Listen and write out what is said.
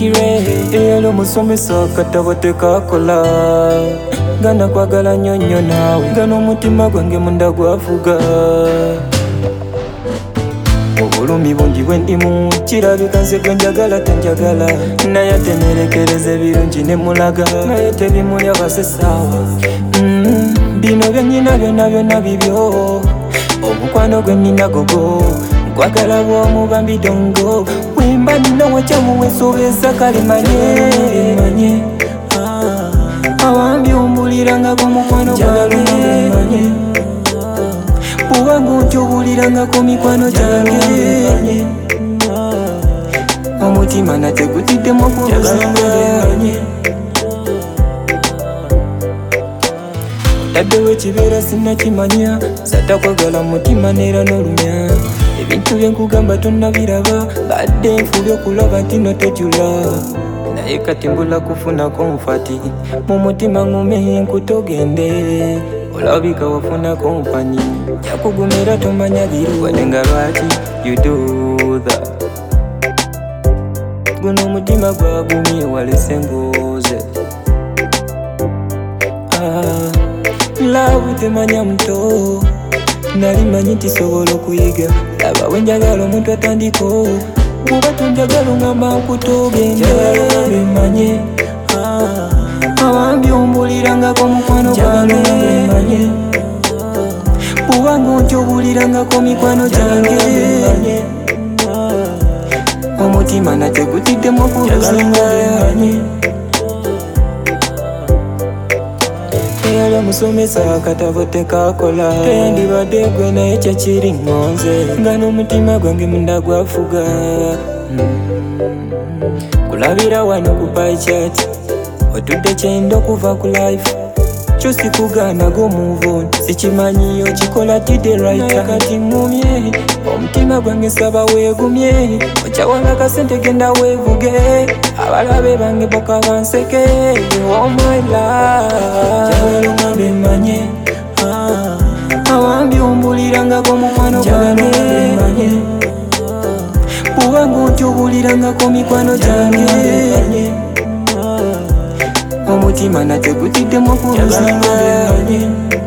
Kire eyali omusomesa akatabo tekakola gana kwagala nnyo naawe gana omutima gwange munda gwafuga obulumi bungi bwe ndimu kirabika nze gwe njagala tenjagala naye atenerekereza ebirungi ne mulaga naye tebimuli abasesaawa bino byennyina byonna bibyo omukwano gwe nnina gogo nkwagala bw'omuba mbidongo wemba nina wakyamuwesobeza kale manye awambi ombulirangako mukwano gwange bw'obanga ontyobulirangako mikwano gyange omutima nate gutiddemu okubuzanganye otaddewo ekibeera sinnakimanya satakwagala mutima neera n'olumya ebintu byenkugamba tonnabiraba badde nfubye okulaba nti no tojula naye kati mbula kufunako nfati mu mutima ngume nkutogende olabika wafuna kompani yakugumira tomanya biruwadenga lwaki you do that guno omutima gwagumye walese ngoze labu temanya muto nali manyi nti sobola okuyiga laba wenjagala omuntu atandiko bw'oba tonjagala ongamba nkutogende bemanye awambi ombulirangako mukwano gwange bw'obanga ontyobulirangako mikwano gyange omutima nate gutiddemu okubuzanganye eyali omusomesa akatabo tekakola teyandibadde gwe naye kyekiri ngonze nga n'omutima gwange munda gwafuga kulabira wano ku paychat otudde kyenda okuva ku life kyo sikuganago move on sikimanyi okikola tidde right kati ngumye omutima gwange saba weegumye okyawanga akasente genda weevuge abalabe bange boka banseke oh my love jagalonga bemanye awambi ombulirangako mukwano gwange bw'obanga ontyobulirangako mikwano gyange omutima nate gutiddemu okubuzanganye